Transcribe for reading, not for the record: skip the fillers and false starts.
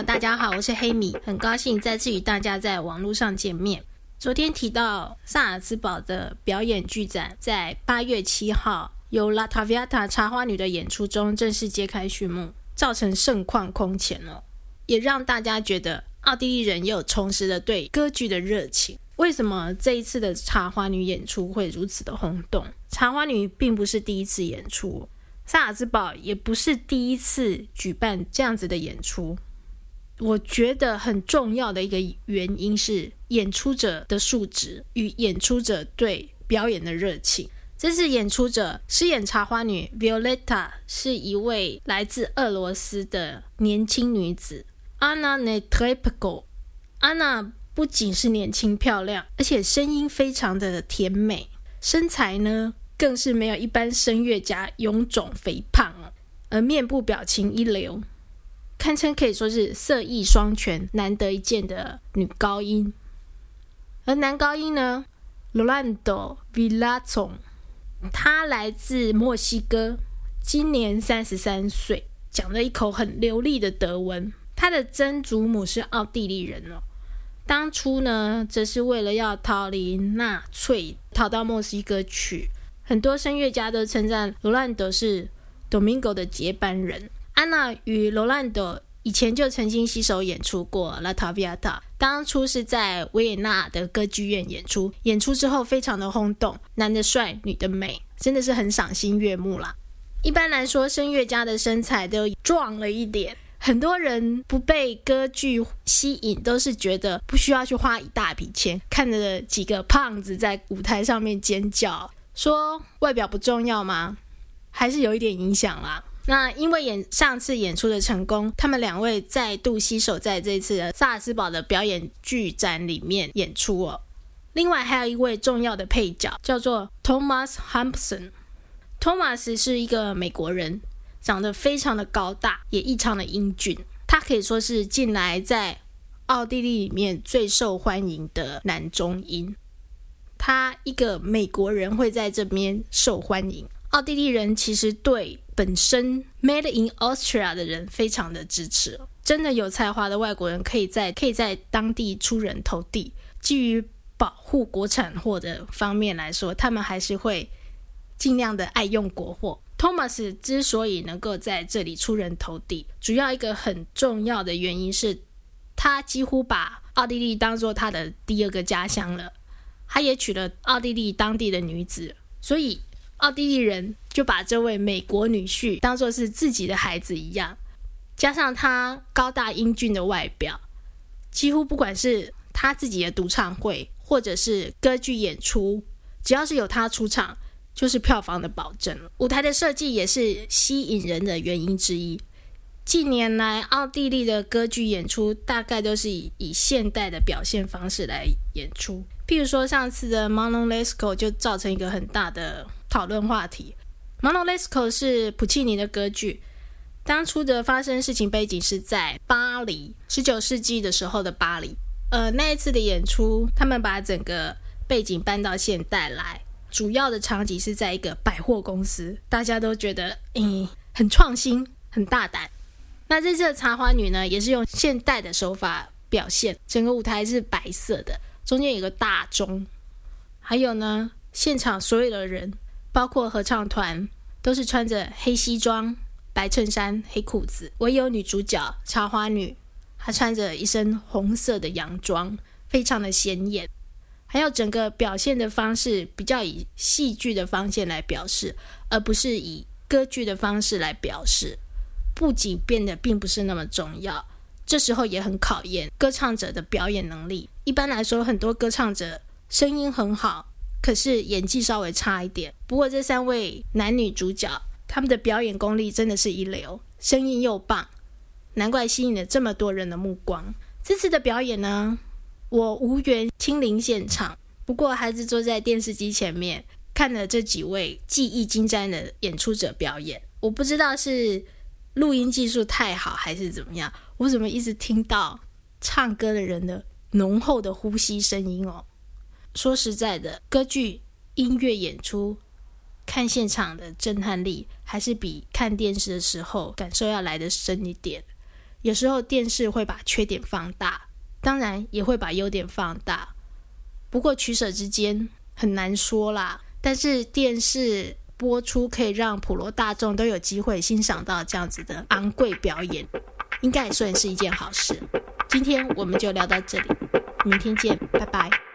友大家好，我是黑米，很高兴再次与大家在网络上见面。昨天提到萨尔茨堡的表演剧展在8月7号由 La Traviata 茶花女的演出中正式揭开序幕，造成盛况空前了，也让大家觉得奥地利人也有重拾了对歌剧的热情。为什么这一次的茶花女演出会如此的轰动？茶花女并不是第一次演出，萨尔茨堡也不是第一次举办这样子的演出。我觉得很重要的一个原因是演出者的素质与演出者对表演的热情。这次演出者饰演茶花女 Violetta 是一位来自俄罗斯的年轻女子 Anna Netrebko。 Anna 不仅是年轻漂亮，而且声音非常的甜美，身材呢更是没有一般声乐家臃肿肥胖，而面部表情一流，堪称可以说是色艺双全，难得一见的女高音。而男高音呢 Rolando Villazón， 他来自墨西哥，今年33岁，讲了一口很流利的德文。他的曾祖母是奥地利人哦，当初呢则是为了要逃离纳粹逃到墨西哥去。很多声乐家都称赞罗兰多是 Domingo 的接班人。安娜与罗兰多以前就曾经携手演出过 La Traviata， 当初是在维也纳的歌剧院演出，演出之后非常的轰动，男的帅，女的美，真的是很赏心悦目啦。一般来说，声乐家的身材都壮了一点，很多人不被歌剧吸引，都是觉得不需要去花一大笔钱，看着几个胖子在舞台上面尖叫，说外表不重要吗？还是有一点影响啦。那因为上次演出的成功，他们两位再度携手在这次的萨尔茨堡的表演剧展里面演出哦。另外还有一位重要的配角叫做 Thomas Hampson。 Thomas 是一个美国人，长得非常的高大，也异常的英俊，他可以说是近来在奥地利里面最受欢迎的男中音。他一个美国人会在这边受欢迎，奥地利人其实对本身 Made in Austria 的人非常的支持，真的有才华的外国人可以在当地出人头地。基于保护国产货的方面来说，他们还是会尽量的爱用国货。 Thomas 之所以能够在这里出人头地，主要一个很重要的原因是他几乎把奥地利当作他的第二个家乡了，他也娶了奥地利当地的女子，所以奥地利人就把这位美国女婿当作是自己的孩子一样。加上他高大英俊的外表，几乎不管是他自己的独唱会或者是歌剧演出，只要是有他出场就是票房的保证。舞台的设计也是吸引人的原因之一。近年来奥地利的歌剧演出大概都是以现代的表现方式来演出，譬如说上次的 Manon Lescaut 就造成一个很大的讨论话题。 Manon Lescaut 是普契尼的歌剧，当初的发生事情背景是在巴黎，19世纪的时候的巴黎。那一次的演出他们把整个背景搬到现代来，主要的场景是在一个百货公司，大家都觉得很创新很大胆。那这次的茶花女呢，也是用现代的手法表现，整个舞台是白色的，中间有个大钟，还有呢现场所有的人包括合唱团都是穿着黑西装白衬衫黑裤子，唯有女主角茶花女她穿着一身红色的洋装，非常的显眼。还有整个表现的方式比较以戏剧的方向来表示，而不是以歌剧的方式来表示，布景变得并不是那么重要。这时候也很考验歌唱者的表演能力。一般来说很多歌唱者声音很好，可是演技稍微差一点，不过这3位男女主角他们的表演功力真的是一流，声音又棒，难怪吸引了这么多人的目光。这次的表演呢，我无缘亲临现场，不过还是坐在电视机前面看了这几位技艺精湛的演出者表演。我不知道是录音技术太好还是怎么样，我怎么一直听到唱歌的人的浓厚的呼吸声音哦。说实在的，歌剧音乐演出看现场的震撼力还是比看电视的时候感受要来得深一点。 有时候电视会把缺点放大，当然也会把优点放大，不过取舍之间很难说啦。但是电视播出可以让普罗大众都有机会欣赏到这样子的昂贵表演，应该也算是一件好事。今天我们就聊到这里，明天见，拜拜。